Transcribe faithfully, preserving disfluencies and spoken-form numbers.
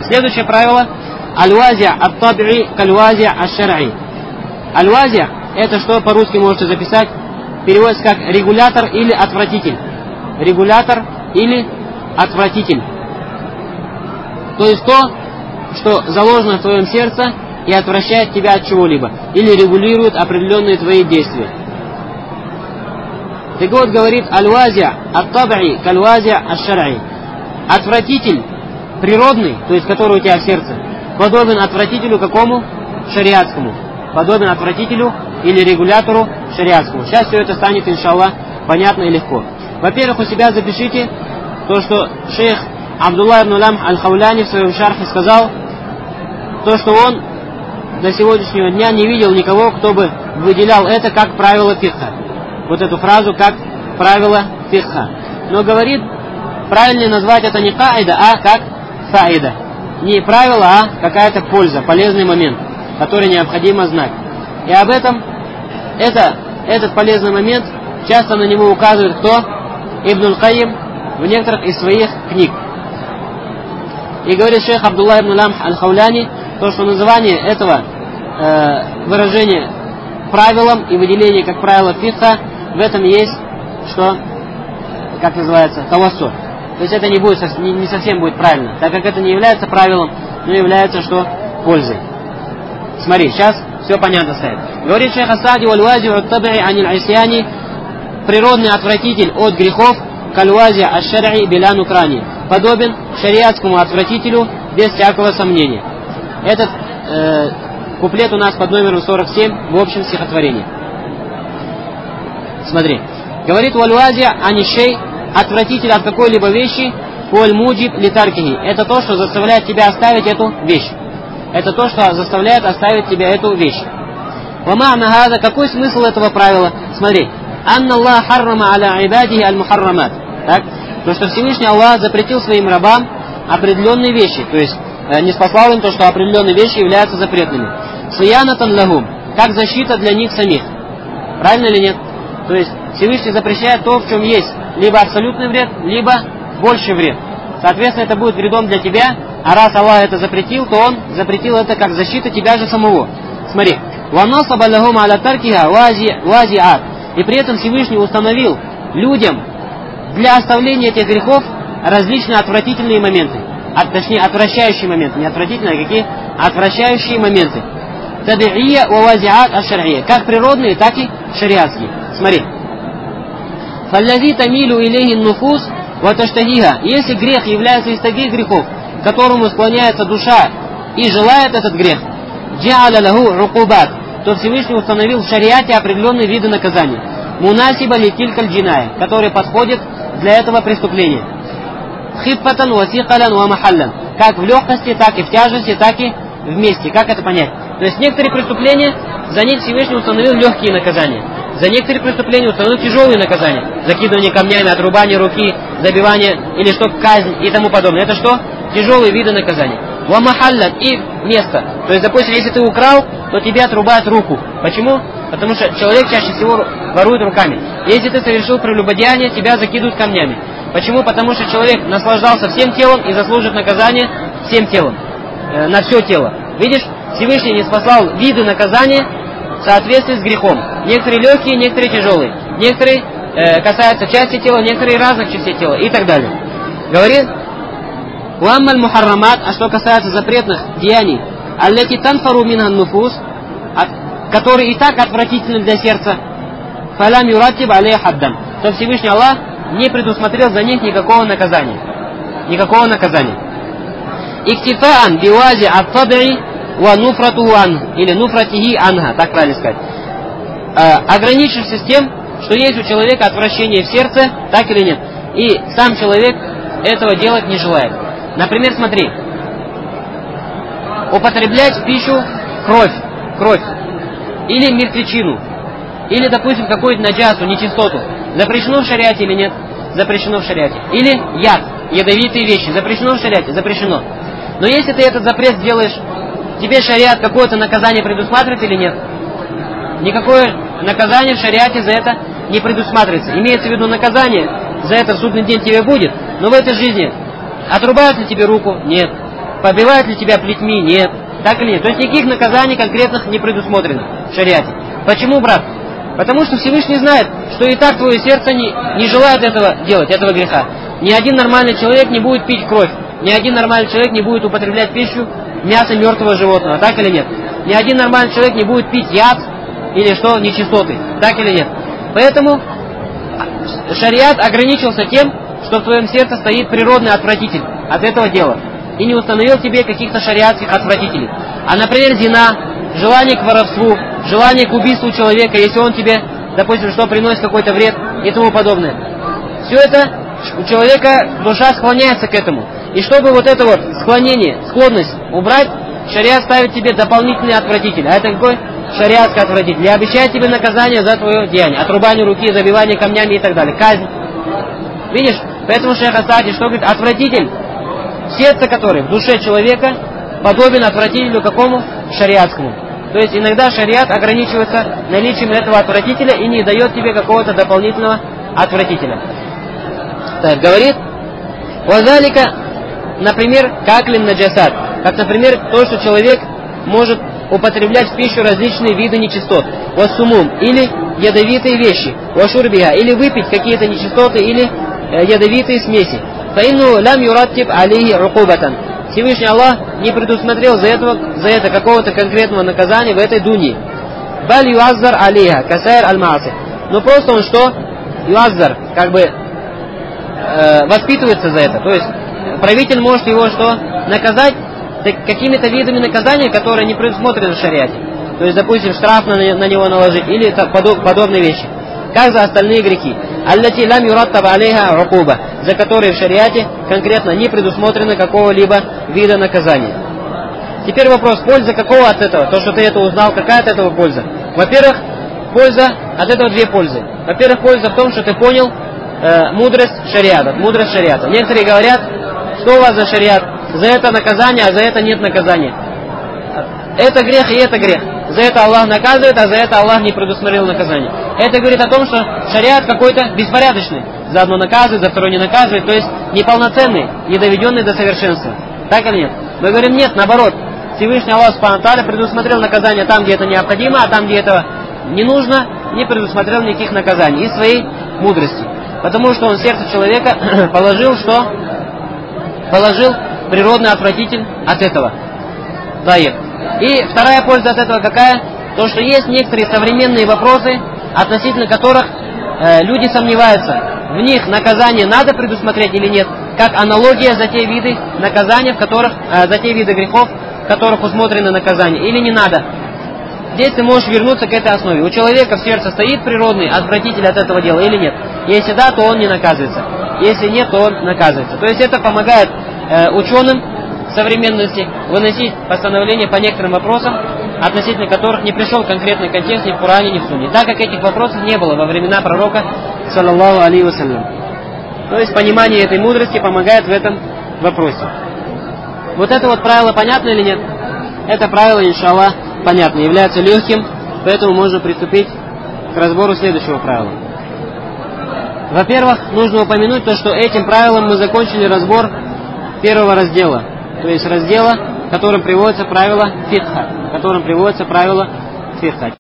Следующее правило. Аль-вази' ат-таб'i каль-вази' аш-шар'i. Аль-вази' это что по-русски можете записать? Переводится как регулятор или отвратитель. Регулятор или отвратитель. То есть то, что заложено в твоем сердце и отвращает тебя от чего-либо. Или регулирует определенные твои действия. Так вот, говорит аль-вази' ат-таб'i каль-вази' аш-шар'i. Отвратитель природный, то есть который у тебя в сердце, подобен отвратителю какому? Шариатскому. Подобен отвратителю или регулятору шариатскому. Сейчас все это станет, иншаллах, понятно и легко. Во-первых, у себя запишите то, что шейх Абдулла ибн Лам аль-Хауляни в своем шархе сказал, то, что он до сегодняшнего дня не видел никого, кто бы выделял это как правило фикха. Вот эту фразу как правило фикха. Но говорит, правильнее назвать это не каида, а как фаида. Не правило, а какая-то польза, полезный момент, который необходимо знать. И об этом, это, этот полезный момент, часто на него указывает кто? Ибн аль-Кайим в некоторых из своих книг. И говорит шейх Абдулла ибн Лам аль-Хауляни, то, что название этого э, выражения правилом и выделение как правило фикха, в этом есть, что, как называется, тавассуль. То есть это не будет, не совсем будет правильно, так как это не является правилом, но является что? Пользой. Смотри, сейчас все понятно стоит. Говорит шейх Асади, валь-вази' ат-таб'i аниль-исьяни, природный отвратитель от грехов, каль-вази' аш-шар'i биля нукрани, подобен шариатскому отвратителю без всякого сомнения. Этот э, куплет у нас под номером сорок семь в общем стихотворении. Смотри. Говорит валь-вази' анишей, отвратитель от какой-либо вещи, валь-муджиб литаркихи. Это то, что заставляет тебя оставить эту вещь. Это то, что заставляет оставить тебя эту вещь. Вама'на хаза, какой смысл этого правила? Смотри. Анна Аллах харрама аля ибадихи аль-мухаррамат. Так? То, что Всевышний Аллах запретил своим рабам определенные вещи. То есть э, не спаслал им то, что определенные вещи являются запретными. Сиянатан лахум. Как защита для них самих. Правильно или нет? То есть Всевышний запрещает то, в чем есть либо абсолютный вред, либо больший вред. Соответственно, это будет вредом для тебя, а раз Аллах это запретил, то Он запретил это как защита тебя же самого. Смотри. «Ваннасаба лахум аля таркиха вази'ат». И при этом Всевышний установил людям для оставления этих грехов различные отвратительные моменты. От, точнее, отвращающие моменты. Не отвратительные, а какие? Отвращающие моменты. «Таби'ия ва вази'ат аш-шар'ия». Как природные, так и шариатские. Смотри. «Фаллази тамилу илейхи нуфус ва таштахиха». Если грех является из таких грехов, к которому склоняется душа и желает этот грех, «джа'аля лаху рукубат», то Всевышний установил в шариате определенные виды наказания. «Мунасиба литилькаль джиная», которые подходят для этого преступления. «Хиффатан ва сикалян ва махаллян». Как в легкости, так и в тяжести, так и вместе. Как это понять? То есть некоторые преступления, за них Всевышний установил легкие наказания. За некоторые преступления установил тяжелые наказания. Закидывание камнями, отрубание руки, забивание или что, казнь и тому подобное. Это что? Тяжелые виды наказания. Ва махаллян и место. То есть, допустим, если ты украл, то тебе отрубают руку. Почему? Потому что человек чаще всего ворует руками. Если ты совершил прелюбодеяние, тебя закидывают камнями. Почему? Потому что человек наслаждался всем телом и заслужит наказание всем телом. Э, на все тело. Видишь? Всевышний не спасал виды наказания в соответствии с грехом. Некоторые легкие, некоторые тяжелые. Некоторые э, касаются части тела, некоторые разных частей тела и так далее. Говорит, «Уаммаль мухаррамат», а что касается запретных деяний, «Аллати танфару минхан нуфус», которые и так отвратительны для сердца, «Фалам юратиб алей хаддан», то Всевышний Аллах не предусмотрел за них никакого наказания. Никакого наказания. «Иктифаан биуази ат-таб'i ва нуфратуху анху», или нуфратихи анха, так правильно сказать. Ограничившись тем, что есть у человека отвращение в сердце, так или нет, и сам человек этого делать не желает. Например, смотри, употреблять в пищу кровь, кровь, или мертвечину, или, допустим, какую-то наджасу, нечистоту, запрещено в шариате или нет? Запрещено в шариате. Или яд, ядовитые вещи, запрещено в шариате? Запрещено. Но если ты этот запрет сделаешь, тебе шариат какое-то наказание предусматривает или нет? Никакое наказание в шариате за это не предусматривается. Имеется в виду наказание, за это в судный день тебе будет, но в этой жизни отрубают ли тебе руку? Нет. побивают ли тебя плетьми? Нет. Так или нет? То есть никаких наказаний конкретных не предусмотрено в шариате. Почему, брат? Потому что Всевышний знает, что и так твое сердце не, не желает этого делать, этого греха. Ни один нормальный человек не будет пить кровь. Ни один нормальный человек не будет употреблять пищу мясо мертвого животного. Так или нет? Ни один нормальный человек не будет пить яд или что, нечистоты. Так или нет? Поэтому шариат ограничился тем, что в твоем сердце стоит природный отвратитель от этого дела. И не установил тебе каких-то шариатских отвратителей. А, например, зина, желание к воровству, желание к убийству человека, если он тебе, допустим, что приносит какой-то вред и тому подобное. Все это у человека душа склоняется к этому. И чтобы вот это вот склонение, склонность убрать, шариат ставит тебе дополнительный отвратитель. А это какой? Шариатский отвратитель. И обещает тебе наказание за твое деяние. Отрубание руки, забивание камнями и так далее. Казнь. Видишь? Поэтому шейх Ас-Саади что говорит? Отвратитель, сердце который в душе человека подобен отвратителю какому? Шариатскому. То есть иногда шариат ограничивается наличием этого отвратителя и не дает тебе какого-то дополнительного отвратителя. Так, говорит, «Вазалика», например, «каклин наджасад», как, например, то, что человек может употреблять в пищу различные виды нечистот, «вассумум», или ядовитые вещи, «вашурбиха», или выпить какие-то нечистоты, или э, ядовитые смеси. «Фаинну лам юраттиб алейхи рукубатан». Всевышний Аллах не предусмотрел за, этого, за это какого-то конкретного наказания в этой дуне. «Баль юаззар алейха, касайр аль-мааси». Но просто он что? Юаззар, как бы э, воспитывается за это. То есть правитель может его что? Наказать какими-то видами наказания, которые не предусмотрены в шариате. То есть, допустим, штраф на, на него наложить или подоб, подобные вещи. Как за остальные грехи. «Аллати лам юраттаб алейха рукуба», за которые в шариате конкретно не предусмотрено какого-либо вида наказания. Теперь вопрос, польза какого от этого? То, что ты это узнал, какая от этого польза? Во-первых, польза, от этого две пользы. Во-первых, польза в том, что ты понял э, мудрость шариата, мудрость шариата. Некоторые говорят, что у вас за шариат? За это наказание, а за это нет наказания. Это грех и это грех. За это Аллах наказывает, а за это Аллах не предусмотрел наказание. Это говорит о том, что шариат какой-то беспорядочный. За одно наказывает, за второе не наказывает. То есть неполноценный, не доведенный до совершенства. Так или нет? Мы говорим, нет, наоборот. Всевышний Аллах Субхану ва Тааля предусмотрел наказание там, где это необходимо, а там, где этого не нужно, не предусмотрел никаких наказаний. Из своей мудрости. Потому что он в сердце человека положил, что? Положил природный отвратитель от этого. Таиб. И вторая польза от этого какая? То, что есть некоторые современные вопросы, относительно которых э, люди сомневаются, в них наказание надо предусмотреть или нет, как аналогия за те виды наказания, в которых, э, за те виды грехов, в которых усмотрено наказание, или не надо. Здесь ты можешь вернуться к этой основе. У человека в сердце стоит природный отвратитель от этого дела или нет? Если да, то он не наказывается. Если нет, то он наказывается. То есть это помогает э, ученым современности выносить постановления по некоторым вопросам, относительно которых не пришел конкретный контекст ни в Коране, ни в Сунне, так как этих вопросов не было во времена пророка, саллаллаху алейхи вассалям. То есть понимание этой мудрости помогает в этом вопросе. Вот это вот правило понятно или нет? Это правило, иншаллах, понятно, является легким, поэтому можно приступить к разбору следующего правила. Во-первых, нужно упомянуть то, что этим правилом мы закончили разбор первого раздела. То есть раздела, в котором приводятся правила фикха, в котором приводятся правила фикха.